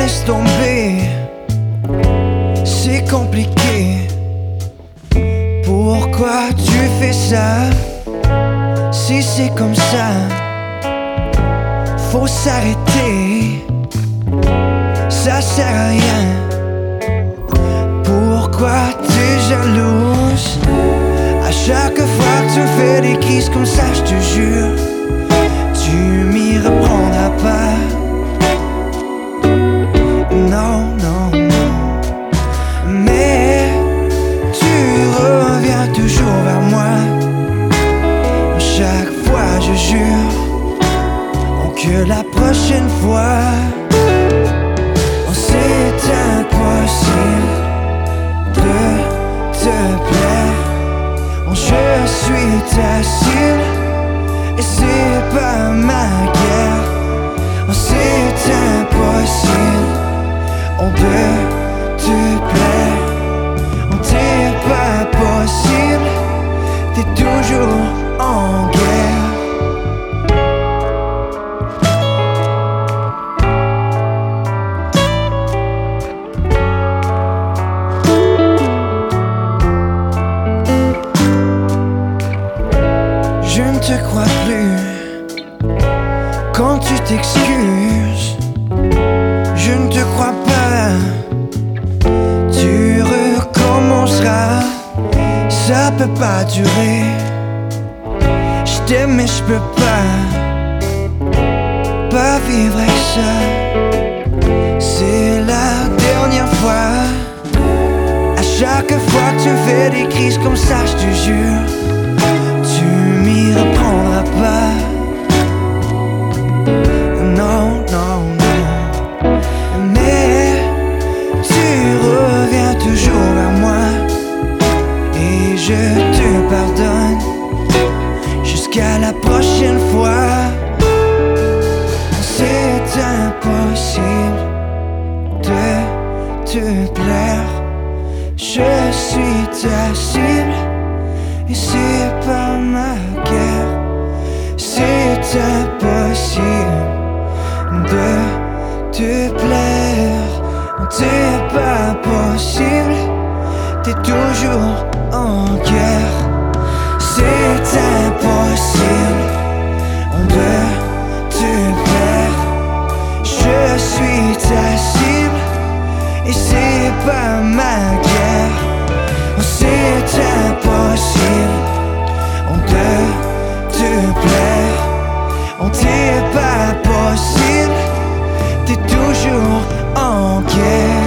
laisse tomber, c'est compliqué. Pourquoi tu fais ça? Si c'est comme ça, faut s'arrêter, ça sert à rien. Pourquoi t'es jalouse? À chaque fois que tu fais des crises comme ça, je te jure, tu m'y reprendras pas. Non, non, non. Mais tu reviens toujours vers moi. Chaque fois je jure que la prochaine fois, oh, c'est impossible de te plaire. Oh, je suis ta cible et c'est pas ma guerre. Oh, c'est impossible de te plaire. Oh, t'es pas possible, t'es toujours en guerre. Je ne te crois plus quand tu t'excuses. Je ne te crois pas. Tu recommenceras. Ça peut pas durer. Je t'aime mais je peux pas vivre avec ça. C'est la dernière fois. À chaque fois que tu fais des crises comme ça, je te jure, tu m'y reprendras pas. Non, non, non. Mais tu reviens toujours vers moi et je te pardonne jusqu'à la prochaine fois. C'est impossible de te plaire. Je suis ta cible et c'est pas ma guerre. C'est impossible de te plaire. C'est pas possible, t'es toujours en guerre. C'est impossible de te plaire. Je suis ta cible et c'est pas ma guerre. C'est impossible de te plaire. On t'est pas possible, t'es toujours en guerre.